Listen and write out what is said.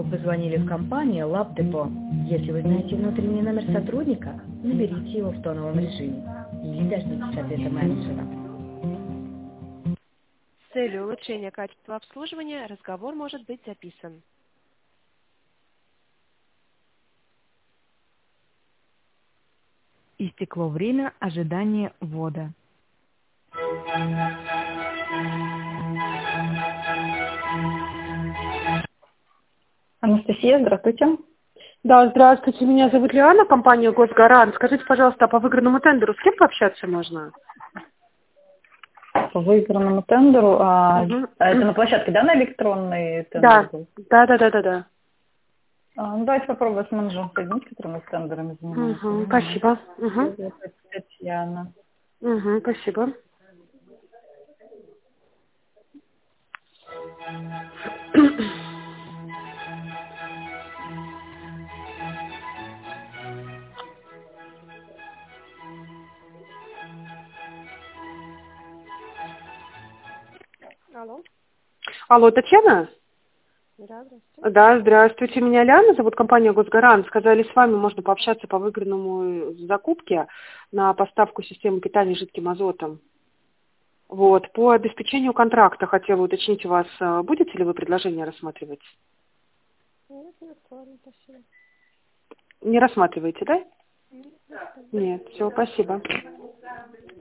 вы позвонили в компанию LabDepot. Если вы знаете внутренний номер сотрудника, наберите его в тоновом режиме или дождитесь ответа менеджера. С целью улучшения качества обслуживания разговор может быть записан. Истекло время ожидания ввода. Анастасия, здравствуйте. Да, здравствуйте, меня зовут Лиана, компания Госгарант. Скажите, пожалуйста, а по выигранному тендеру с кем пообщаться можно? По выигранному тендеру, Мгм. это на площадке, да, на электронный тендер Да, был? да. Ну, давайте попробуем с менеджером соединить, который у нас тендерами занимается. Угу, спасибо. Татьяна. Угу, спасибо. Алло. Алло, Татьяна? Да, здравствуйте. Да, здравствуйте, меня Ляна, зовут компания Госгарант. Сказали, с вами можно пообщаться по выигранному закупке на поставку системы питания жидким азотом. Вот, по обеспечению контракта хотела уточнить у вас, будете ли вы предложение рассматривать? Нет, не актуально, спасибо. Не рассматриваете, да? Нет, не актуально. Нет, все, спасибо.